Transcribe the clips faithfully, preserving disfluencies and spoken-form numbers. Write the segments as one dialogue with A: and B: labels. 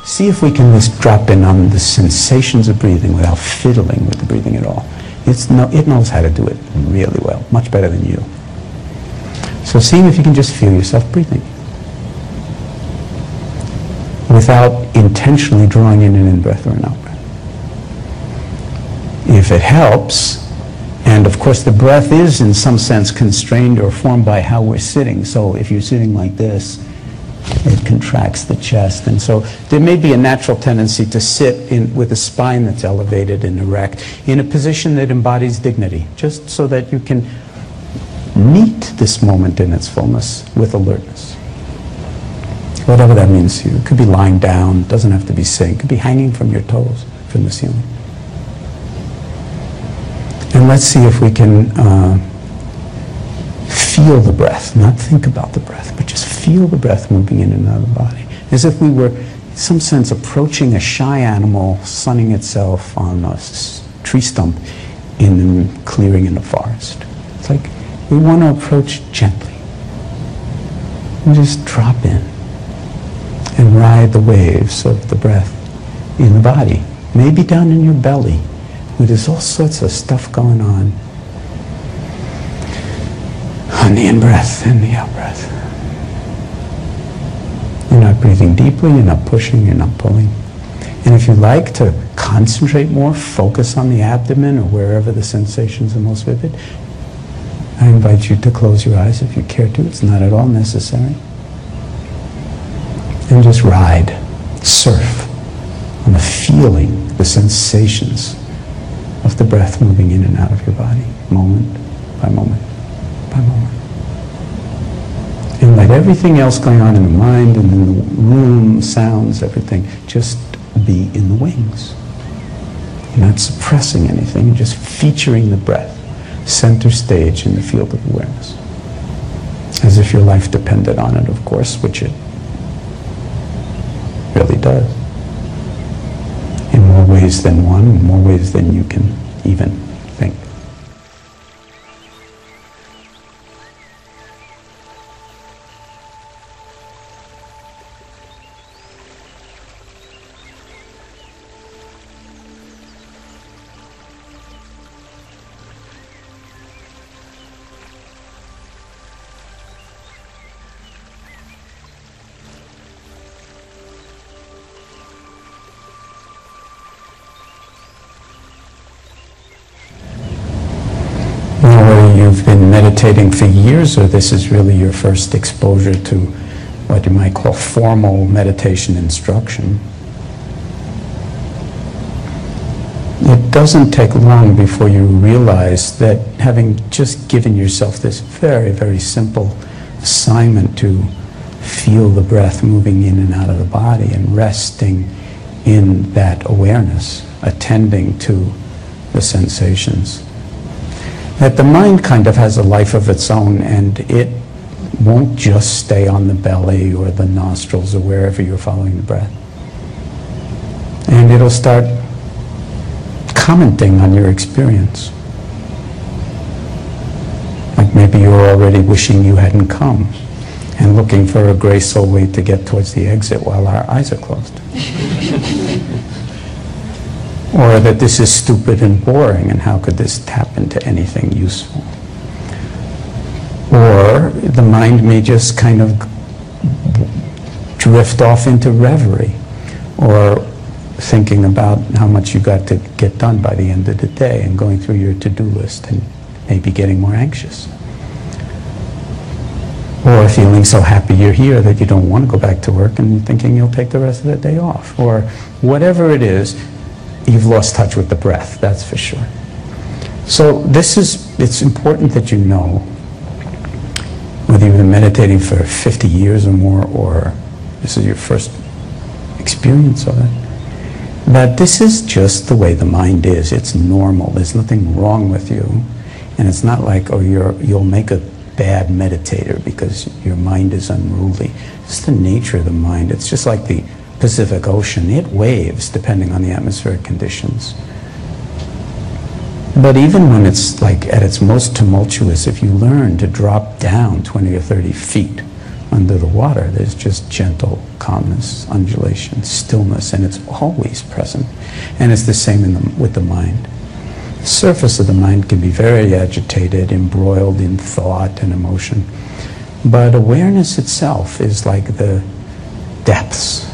A: See if we can just drop in on the sensations of breathing without fiddling with the breathing at all. It's no, it knows how to do it really well, much better than you. So seeing if you can just feel yourself breathing without intentionally drawing in an in-breath or an out-breath. If it helps, and of course the breath is in some sense constrained or formed by how we're sitting. So if you're sitting like this, it contracts the chest, and so there may be a natural tendency to sit in with a spine that's elevated and erect in a position that embodies dignity, just so that you can meet this moment in its fullness with alertness. Whatever that means to you. It could be lying down, doesn't have to be sitting, it could be hanging from your toes from the ceiling. And let's see if we can uh, feel the breath, not think about the breath, but just feel the breath moving in and out of the body. As if we were, in some sense, approaching a shy animal sunning itself on a s- tree stump in a clearing in the forest. It's like we want to approach gently and just drop in and ride the waves of the breath in the body, maybe down in your belly, where there's all sorts of stuff going on. On the in-breath and the out-breath. You're not breathing deeply, you're not pushing, you're not pulling. And if you like to concentrate more, focus on the abdomen or wherever the sensations are most vivid, I invite you to close your eyes if you care to. It's not at all necessary. And just ride, surf on the feeling, the sensations of the breath moving in and out of your body, moment by moment by moment. And let everything else going on in the mind and in the room, sounds, everything, just be in the wings. You're not suppressing anything, you're just featuring the breath, center stage in the field of awareness. As if your life depended on it, of course, which it really does. In more ways than one, in more ways than you can even think. You've been meditating for years, or this is really your first exposure to what you might call formal meditation instruction. It doesn't take long before you realize that having just given yourself this very, very simple assignment to feel the breath moving in and out of the body and resting in that awareness, attending to the sensations, that the mind kind of has a life of its own, and it won't just stay on the belly or the nostrils or wherever you're following the breath. And it'll start commenting on your experience. Like maybe you're already wishing you hadn't come and looking for a graceful way to get towards the exit while our eyes are closed. Or that this is stupid and boring, and how could this tap into anything useful? Or the mind may just kind of drift off into reverie, or thinking about how much you got to get done by the end of the day, and going through your to-do list and maybe getting more anxious. Or feeling so happy you're here that you don't want to go back to work, and you're thinking you'll take the rest of the day off. Or whatever it is, you've lost touch with the breath, that's for sure. So this is, it's important that you know, whether you've been meditating for fifty years or more, or this is your first experience of it, that this is just the way the mind is. It's normal. There's nothing wrong with you. And it's not like, oh, you're, you'll make a bad meditator because your mind is unruly. It's the nature of the mind. It's just like the Pacific Ocean. It waves depending on the atmospheric conditions. But even when it's like at its most tumultuous, if you learn to drop down twenty or thirty feet under the water. There's just gentle calmness, undulation, stillness, and it's always present. And it's the same in the, with the mind. The surface of the mind can be very agitated, embroiled in thought and emotion. But awareness itself is like the depths.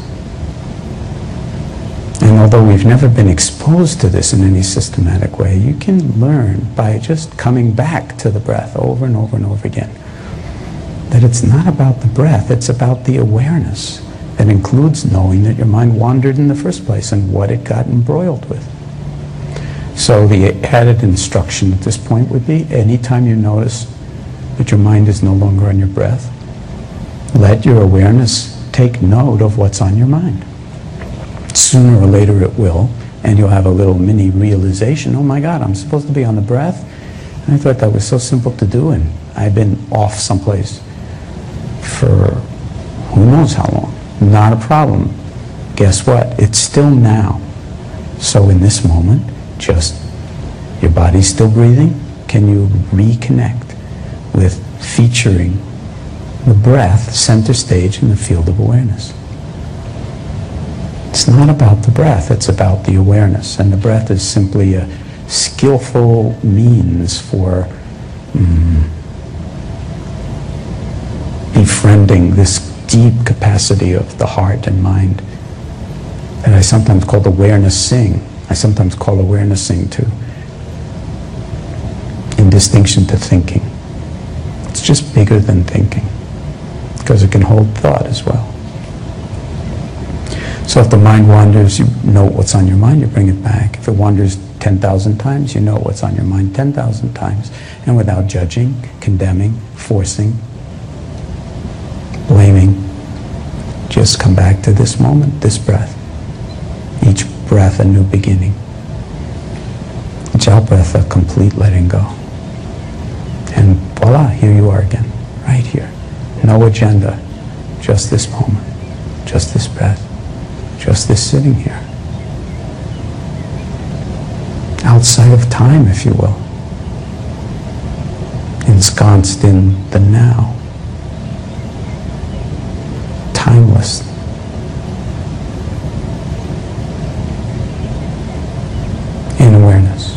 A: And although we've never been exposed to this in any systematic way, you can learn by just coming back to the breath over and over and over again that it's not about the breath, it's about the awareness that includes knowing that your mind wandered in the first place and what it got embroiled with. So the added instruction at this point would be, anytime you notice that your mind is no longer on your breath, let your awareness take note of what's on your mind. Sooner or later it will, and you'll have a little mini realization, oh my God, I'm supposed to be on the breath? And I thought that was so simple to do, and I've been off someplace for who knows how long. Not a problem. Guess what? It's still now. So in this moment, just, your body's still breathing. Can you reconnect with featuring the breath center stage in the field of awareness? It's not about the breath, it's about the awareness. And the breath is simply a skillful means for mm, befriending this deep capacity of the heart and mind that I sometimes call awareness-sing. I sometimes call awareness-sing too, in distinction to thinking. It's just bigger than thinking, because it can hold thought as well. So if the mind wanders, you know what's on your mind, you bring it back. If it wanders ten thousand times, you know what's on your mind ten thousand times. And without judging, condemning, forcing, blaming, just come back to this moment, this breath. Each breath a new beginning. Each out-breath a complete letting go. And voila, here you are again, right here. No agenda, just this moment, just this breath. Just this sitting here. Outside of time, if you will. Ensconced in the now. Timeless. In awareness.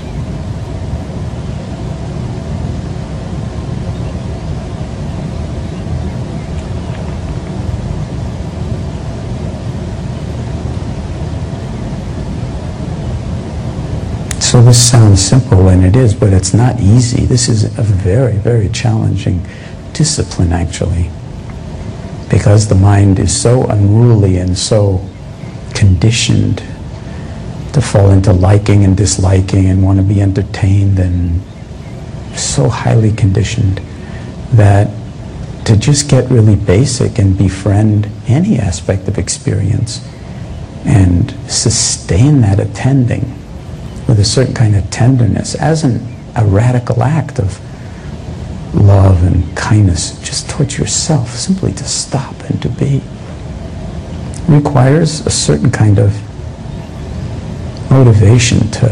A: So this sounds simple, and it is, but it's not easy. This is a very, very challenging discipline, actually, because the mind is so unruly and so conditioned to fall into liking and disliking and want to be entertained, and so highly conditioned that to just get really basic and befriend any aspect of experience and sustain that attending with a certain kind of tenderness as an, a radical act of love and kindness just towards yourself, simply to stop and to be, requires a certain kind of motivation to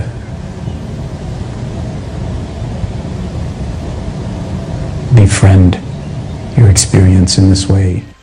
A: befriend your experience in this way.